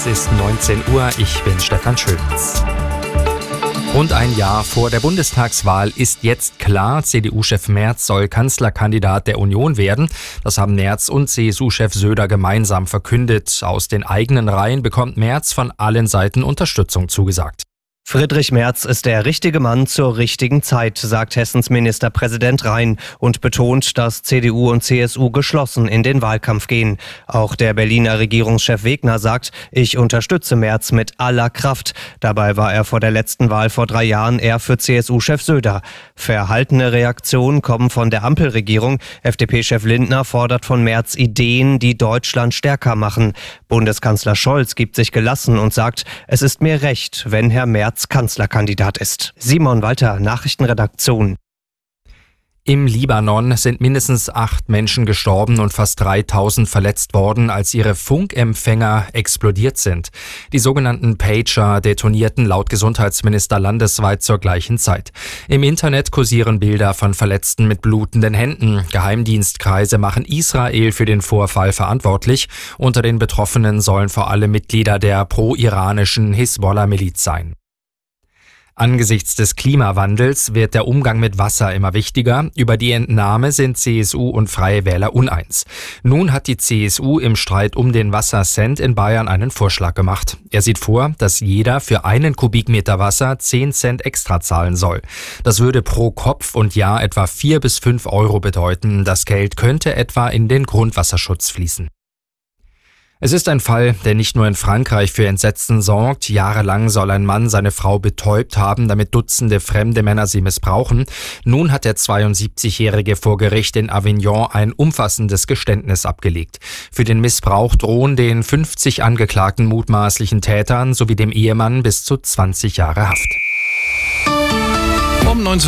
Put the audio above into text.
Es ist 19 Uhr, ich bin Stefan Schöns. Rund ein Jahr vor der Bundestagswahl ist jetzt klar, CDU-Chef Merz soll Kanzlerkandidat der Union werden. Das haben Merz und CSU-Chef Söder gemeinsam verkündet. Aus den eigenen Reihen bekommt Merz von allen Seiten Unterstützung zugesagt. Friedrich Merz ist der richtige Mann zur richtigen Zeit, sagt Hessens Ministerpräsident Rhein und betont, dass CDU und CSU geschlossen in den Wahlkampf gehen. Auch der Berliner Regierungschef Wegner sagt, ich unterstütze Merz mit aller Kraft. Dabei war er vor der letzten Wahl vor 3 Jahren eher für CSU-Chef Söder. Verhaltene Reaktionen kommen von der Ampelregierung. FDP-Chef Lindner fordert von Merz Ideen, die Deutschland stärker machen. Bundeskanzler Scholz gibt sich gelassen und sagt, es ist mir recht, wenn Herr Merz Kanzlerkandidat ist. Simon Walter, Nachrichtenredaktion. Im Libanon sind mindestens 8 Menschen gestorben und fast 3000 verletzt worden, als ihre Funkempfänger explodiert sind. Die sogenannten Pager detonierten laut Gesundheitsminister landesweit zur gleichen Zeit. Im Internet kursieren Bilder von Verletzten mit blutenden Händen. Geheimdienstkreise machen Israel für den Vorfall verantwortlich. Unter den Betroffenen sollen vor allem Mitglieder der pro-iranischen Hisbollah-Miliz sein. Angesichts des Klimawandels wird der Umgang mit Wasser immer wichtiger. Über die Entnahme sind CSU und Freie Wähler uneins. Nun hat die CSU im Streit um den Wassercent in Bayern einen Vorschlag gemacht. Er sieht vor, dass jeder für 1 Kubikmeter Wasser 10 Cent extra zahlen soll. Das würde pro Kopf und Jahr etwa 4 bis 5 Euro bedeuten. Das Geld könnte etwa in den Grundwasserschutz fließen. Es ist ein Fall, der nicht nur in Frankreich für Entsetzen sorgt. Jahrelang soll ein Mann seine Frau betäubt haben, damit Dutzende fremde Männer sie missbrauchen. Nun hat der 72-Jährige vor Gericht in Avignon ein umfassendes Geständnis abgelegt. Für den Missbrauch drohen den 50 angeklagten mutmaßlichen Tätern sowie dem Ehemann bis zu 20 Jahre Haft. Um 19